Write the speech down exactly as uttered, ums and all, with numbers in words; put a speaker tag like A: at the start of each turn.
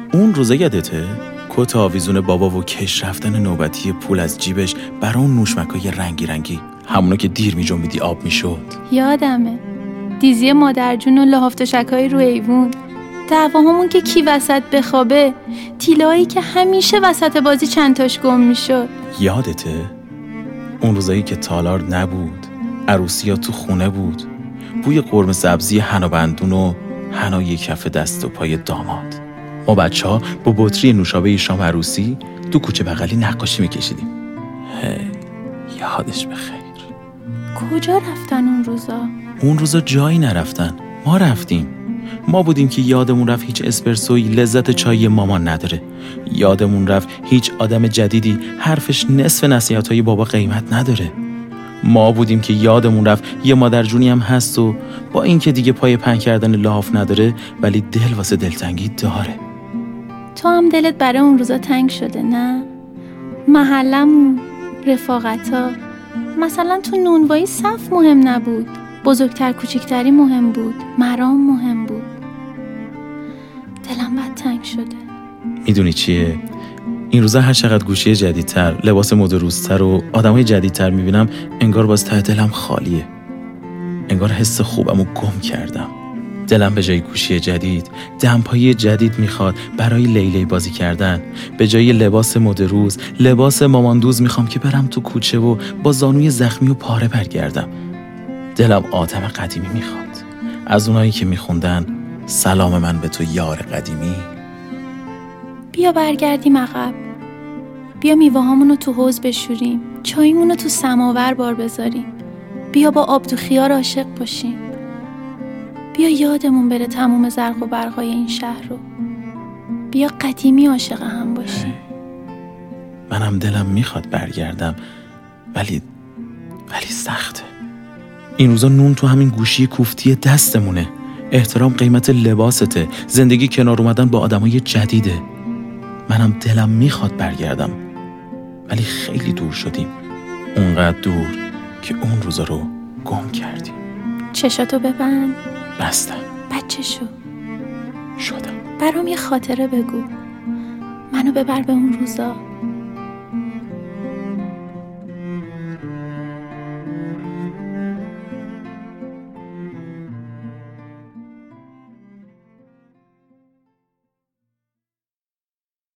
A: اون روزه یادته؟ کت آویزون بابا و کش رفتن نوبتی پول از جیبش برای اون نوشمکای رنگی رنگی، همونو که دیر می جنبیدی آب می شد.
B: یادمه. دیزی مادرجون و لحاف تشک‌های رو ایوون، دعواهامون که کی وسط بخوابه، تیله‌هایی که همیشه وسط بازی چند تاش گم می شد.
A: یادته؟ اون روزایی که تالار نبود، عروسی ها تو خونه بود، بوی قرمه سبزی حنا بندون و حنای کف دست و پای داماد. ما بچه ها با بطری نوشابه شام عروسی تو کوچه بغلی نقاشی میکشیدیم. هی یادش بخیر.
B: کجا رفتن اون روزا؟
A: اون روزا جایی نرفتن، ما رفتیم. ما بودیم که یادمون رفت هیچ اسپرسوی لذت چای مامان نداره. یادمون رفت هیچ آدم جدیدی حرفش نصف نصیحت‌های بابا قیمت نداره. ما بودیم که یادمون رفت یه مادرجونی هم هست و با این که دیگه پای پهن کردن لحاف نداره ولی دل واسه دلتنگی داره.
B: تو هم دلت برای اون روزا تنگ شده نه؟ محلمون، رفاقتا، مثلا تو نونوایی صف مهم نبود، بزرگتر کوچیکتری مهم بود، مرام مهم بود. دلم بد تنگ شده.
A: میدونی چیه؟ این روزا هر چقدر گوشی جدیدتر، لباس مد روزتر و آدمای جدیدتر میبینم انگار باز ته دلم خالیه. انگار حس خوبمو گم کردم. دلم به جای گوشی جدید دمپایی جدید میخواد برای لیلی بازی کردن. به جای لباس مد روز لباس ماماندوز میخوام که برم تو کوچه و با زانوی زخمی و پاره برگردم. دلم آدم قدیمی میخواد، از اونایی که میخوندن سلام من به تو یار قدیمی.
B: بیا برگردیم عقب. بیا میوه‌هامونو تو حوض بشوریم، چایمونو تو سماور بار بذاریم. بیا با آب تو خیار عاشق باشیم. بیا یادمون بره تموم زرق و برقای این شهر رو. بیا قدیمی عاشق هم باشیم.
A: منم دلم میخواد برگردم ولی ولی سخته. این روزا نون تو همین گوشی کوفتی دستمونه. احترام قیمت لباسته. زندگی کنار اومدن با آدمای جدیده. منم دلم میخواد برگردم ولی خیلی دور شدیم، اونقدر دور که اون روزا رو گم کردیم.
B: چشاتو ببند.
A: بستم.
B: بچه شو.
A: شدم.
B: برام یه خاطره بگو. منو ببر به اون روزا.